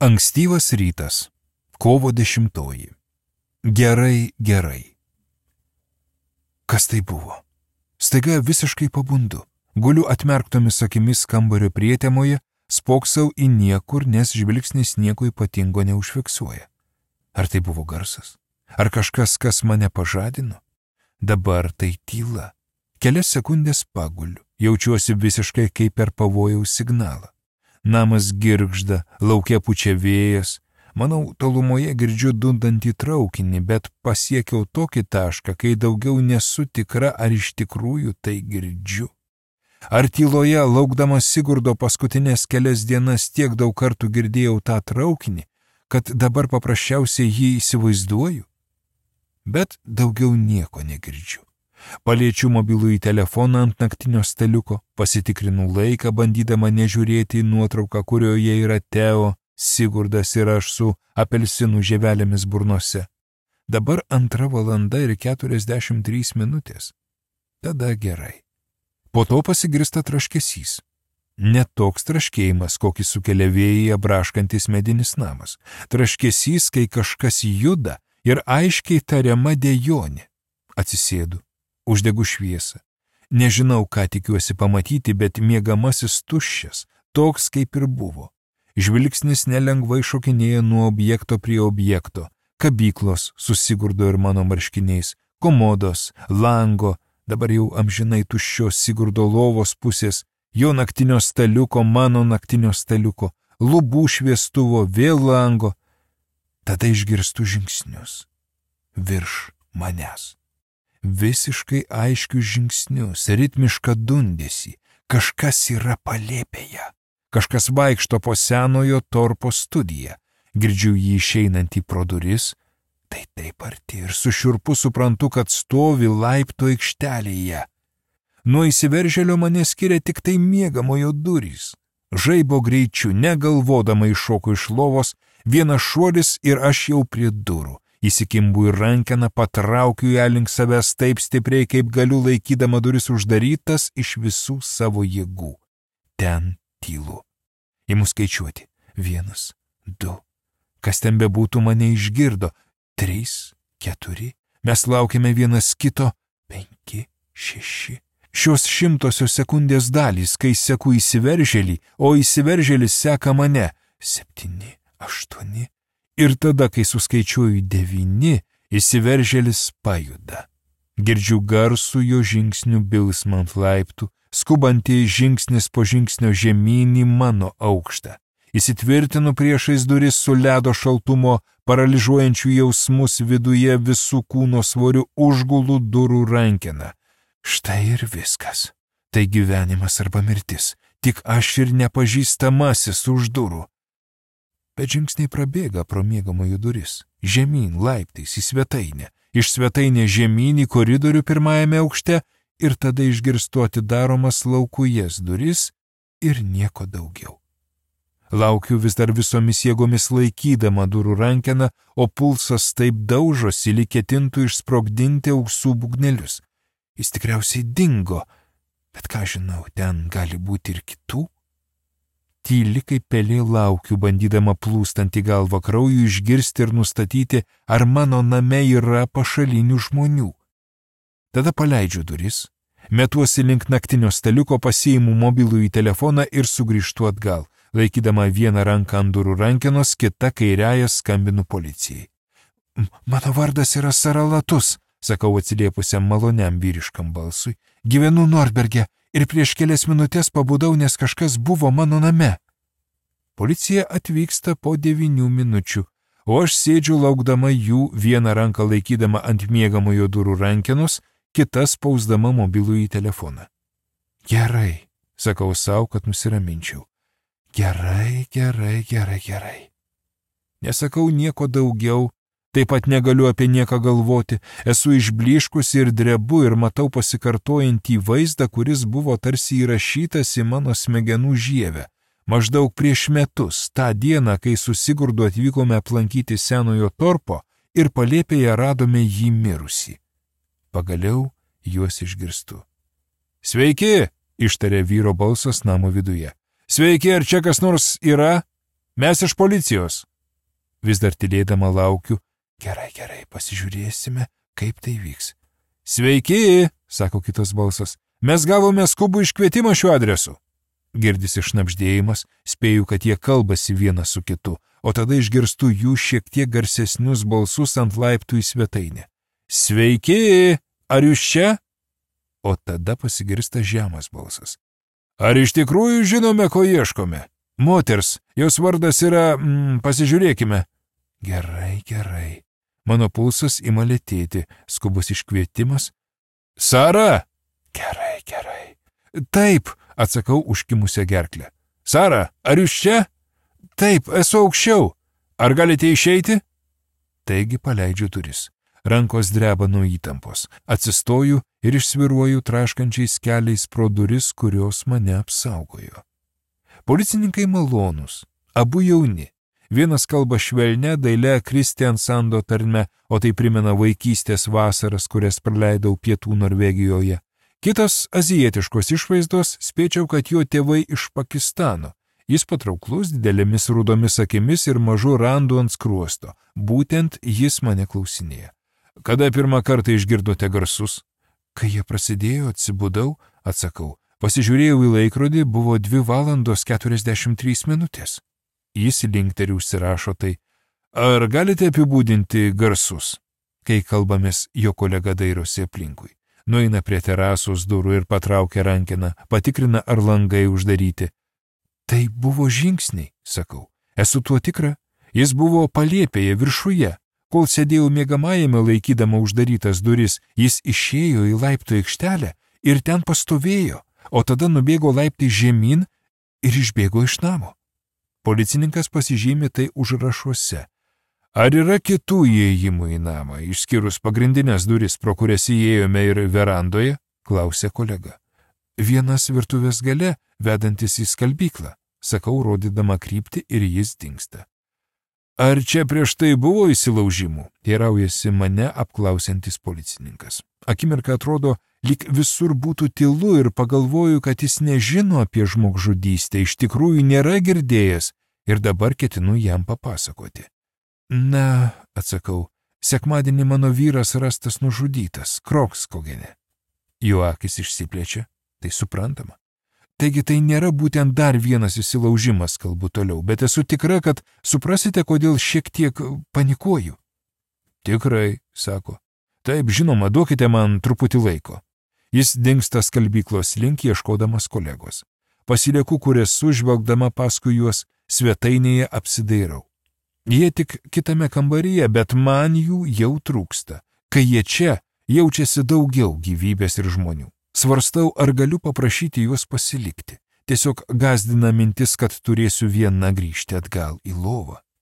Ankstyvas rytas. Kovo 10. Gerai, gerai. Kas tai buvo? Staiga visiškai pabundu. Guliu atmerktomis akimis kambario prietemoje, spoksau į niekur, nes žvilgsnis nieko ypatingo neužfiksuoja. Ar tai buvo garsas? Ar kažkas, kas mane pažadino? Dabar tai tyla. Kelias sekundės paguliu. Jaučiuosi visiškai kaip per pavojaus signalą. Namas girgžda, lauke pučia vėjas. Manau, tolumoje girdžiu dundantį traukinį, bet pasiekiau tokį tašką, kai daugiau nesu tikra, ar iš tikrųjų tai girdžiu. Ar tyloje, laukdamas Sigurdo paskutinės kelias dienas, tiek daug kartų girdėjau tą traukinį, kad dabar paprasčiausiai jį įsivaizduoju? Bet daugiau nieko negirdžiu. Paliečiu mobilųjį telefoną ant naktinio staliuko, pasitikrinu laiką, bandydama nežiūrėti į nuotrauką, kurioje yra Teo, Sigurdas ir aš su apelsinų žievelėmis burnose. Dabar 2:43. Tada gerai. Po to pasigirsta traškesys. Ne toks traškėjimas, kokį sukelia vėjyje braškantis medinis namas. Traškesys, kai kažkas juda ir aiškiai tariama dejonė. Atsisėdu. Uždegu šviesą. Nežinau, ką tikiuosi pamatyti, bet miegamasis tuščias, toks kaip ir buvo. Žvilgsnis nelengvai šokinėja nuo objekto prie objekto. Kabyklos su Sigurdo ir mano marškiniais, komodos, lango, dabar jau amžinai tuščios Sigurdo lovos pusės, jo naktinio staliuko, mano naktinio staliuko, lubų šviestuvo, vėl lango. Tada išgirstu žingsnius. Virš manęs. Visiškai aiškius žingsnius, ritmišką dundesį. Kažkas yra palėpėje. Kažkas vaikšto po senojo torpo studiją. Girdžiu jį išeinantį pro duris. Tai taip arti ir su šiurpu suprantu, kad stovi laiptų aikštelėje. Nuo įsiveržėlio mane skiria tik tai miegamojo durys. Žaibo greičiu, negalvodama iššoku iš lovos, vienas šuolis ir aš jau prie durų. Įsikimbu į rankeną, patraukiu ją link savęs taip stipriai, kaip galiu, laikydama duris uždarytas iš visų savo jėgų. Ten tylu. Imu skaičiuoti. 1, 2. Kas ten bebūtų, mane išgirdo. 3, 4. Mes laukiame vienas kito. 5, 6. Šios 100 sekundės dalys, kai seku įsiveržėlį, o įsiveržėlis seka mane. 7, 8. Ir tada, kai suskaičiuoju 9, įsiveržėlis pajuda. Girdžiu garsų jo žingsnių bilsmą ant laiptų, skubantį žingsnis po žingsnio žemyn į mano aukštą. Įsitvirtinu priešais duris su ledo šaltumo, paralyžiuojančių jausmus viduje, visų kūno svorių užgulų durų rankeną. Štai ir viskas. Tai gyvenimas arba mirtis. Tik aš ir nepažįstamasis už durų. Bet žingsniai prabėga pro miegamųjų duris. Žemyn laiptais į svetainę. Iš svetainės žemyn į koridorių pirmajame aukšte ir tada išgirstu atidaromas laukujas duris ir nieko daugiau. Laukiu vis dar visomis jėgomis laikydama durų rankeną, o pulsas taip daužosi, lyg ketintų išsprogdinti auksų būgnelius. Jis tikriausiai dingo, bet ką žinau, ten gali būti ir kitų. Tyli kaip pelė laukiu, bandydama plūstant į galvą krauju išgirsti ir nustatyti, ar mano name yra pašalinių žmonių. Tada paleidžiu duris, metuosi link naktinio staliuko, pasiimu mobilųjį telefoną ir sugrįžtu atgal, laikydama vieną ranką ant durų rankenos, kita kairiąją skambinu policijai. Mano vardas yra Sara Latus, sakau atsiliepusiam maloniam vyriškam balsui. Gyvenu Nordberge. Ir prieš kelias minutės pabudau, nes kažkas buvo mano name. Policija atvyksta po 9 minučių, o aš sėdžiu laukdama jų, vieną ranką laikydama ant miegamojo durų rankenos, kita spausdama mobilųjį telefoną. Gerai, sakau savo, kad nusiraminčiau. Gerai. Nesakau nieko daugiau. Taip pat negaliu apie nieką galvoti, esu išblyškusi ir drebu ir matau pasikartojantį vaizdą, kuris buvo tarsi įrašytas į mano smegenų žievę. Maždaug prieš metus, tą dieną, kai su Sigurdu atvykome aplankyti senojo torpo ir palėpėje radome jį mirusį. Pagaliau juos išgirstu. Sveiki, ištarė vyro balsas namo viduje. Sveiki, ar čia kas nors yra? Mes iš policijos. Vis dar tylėdama laukiu. Gerai, pasižiūrėsime, kaip tai vyks. Sveiki, sako kitas balsas. Mes gavome skubų iškvietimą šiuo adresu. Girdisi šnabždėjimas, spėju, kad jie kalbasi vienas su kitu, o tada išgirstu jų šiek tiek garsesnius balsus ant laiptų į svetainę. Sveiki, ar jūs čia? O tada pasigirsta žemas balsas. Ar iš tikrųjų žinome, ko ieškome? Moters, jos vardas yra, pasižiūrėkime. Gerai. Mano pulsas ima lėtėti, skubus iškvietimas. Sara! Gerai. Taip, atsakau užkimusią gerklę. Sara, ar jūs čia? Taip, esu aukščiau. Ar galite išeiti? Taigi paleidžiu duris. Rankos dreba nuo įtampos. Atsistoju ir išsviruoju traškančiais keliais pro duris, kurios mane apsaugojo. Policininkai malonūs, abu jauni. Vienas kalba švelne, daile Kristian Sando tarme, o tai primena vaikystės vasaras, kurias praleidau pietų Norvegijoje. Kitas azijietiškos išvaizdos, spėčiau, kad jo tėvai iš Pakistano. Jis patrauklus, didelėmis rudomis akimis ir mažu randu ant skruosto. Būtent jis mane klausinėja. Kada pirmą kartą išgirdote garsus? Kai jie prasidėjo, atsibudau, atsakau. Pasižiūrėjau į laikrodį, buvo 2:43. Jis linkteri užsirašo tai. Ar galite apibūdinti garsus? Kai kalbamės, jo kolega dairosi aplinkui. Nueina prie terasos durų ir patraukia rankeną, patikrina, ar langai uždaryti. Tai buvo žingsniai, sakau. Esu tuo tikra. Jis buvo palėpėje viršuje. Kol sėdėjau miegamajame laikydama uždarytas duris, jis išėjo į laiptų aikštelę ir ten pastovėjo, o tada nubėgo laiptai žemyn ir išbėgo iš namo. Policininkas pasižymė tai užrašuose. Ar yra kitų įėjimų į namą, išskyrus pagrindinės duris, pro kurias įėjome ir verandoje? Klausė kolega. Vienas virtuvės gale, vedantis į skalbyklą, sakau, rodydama kryptį ir jis dingsta. Ar čia prieš tai buvo įsilaužimų? Teiraujasi mane apklausiantis policininkas. Akimirką atrodo, lyg visur būtų tylu ir pagalvoju, kad jis nežino apie žmogžudystę, iš tikrųjų nėra girdėjęs ir dabar ketinu jam papasakoti. Na, atsakau, sekmadienį mano vyras rastas nužudytas, Krokskogene. Jo akis išsiplečia, tai suprantama. Taigi tai nėra būtent dar vienas įsilaužimas, kalbu toliau, bet esu tikra, kad suprasite, kodėl šiek tiek panikuoju. Tikrai, sako. Taip, žinoma, duokite man truputį laiko. Jis dingsta skalbyklos link ieškodamas kolegos. Pasilieku, kurias sužvelgdama paskui juos, svetainėje apsidairau. Jie tik kitame kambaryje, bet man jų jau trūksta. Kai jie čia, jaučiasi daugiau gyvybės ir žmonių. Svarstau, ar galiu paprašyti juos pasilikti. Tiesiog gąsdina mintis, kad turėsiu vieną grįžti atgal į lovą.